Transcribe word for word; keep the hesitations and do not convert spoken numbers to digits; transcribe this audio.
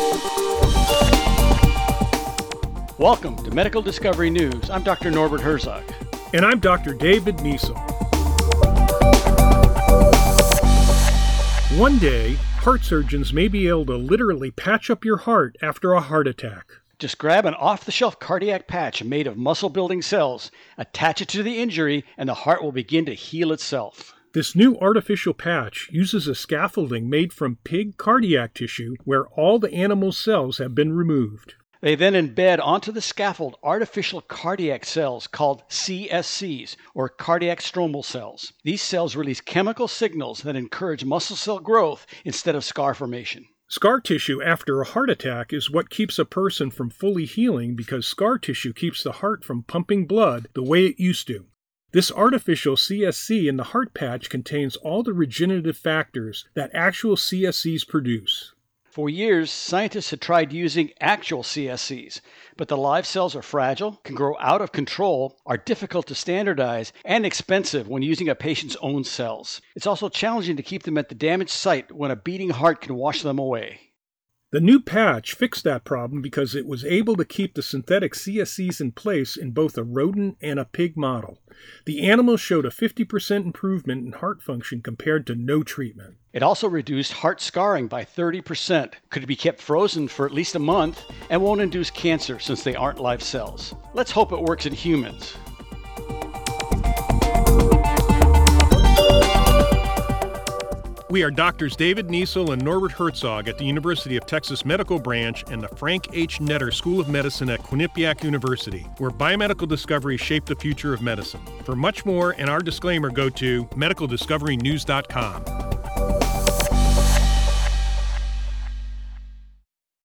Welcome to Medical Discovery News. I'm Doctor Norbert Herzog. And I'm Doctor David Niesel. One day, heart surgeons may be able to literally patch up your heart after a heart attack. Just grab an off-the-shelf cardiac patch made of muscle-building cells, attach it to the injury, and the heart will begin to heal itself. This new artificial patch uses a scaffolding made from pig cardiac tissue where all the animal's cells have been removed. They then embed onto the scaffold artificial cardiac cells called C S Cs, or cardiac stromal cells. These cells release chemical signals that encourage muscle cell growth instead of scar formation. Scar tissue after a heart attack is what keeps a person from fully healing because scar tissue keeps the heart from pumping blood the way it used to. This artificial C S C in the heart patch contains all the regenerative factors that actual C S Cs produce. For years, scientists had tried using actual C S Cs, but the live cells are fragile, can grow out of control, are difficult to standardize, and expensive when using a patient's own cells. It's also challenging to keep them at the damaged site when a beating heart can wash them away. The new patch fixed that problem because it was able to keep the synthetic C S Cs in place in both a rodent and a pig model. The animals showed a fifty percent improvement in heart function compared to no treatment. It also reduced heart scarring by thirty percent, could be kept frozen for at least a month, and won't induce cancer since they aren't live cells. Let's hope it works in humans. We are Doctors David Niesel and Norbert Herzog at the University of Texas Medical Branch and the Frank H. Netter School of Medicine at Quinnipiac University, where biomedical discoveries shape the future of medicine. For much more and our disclaimer, go to medical discovery news dot com.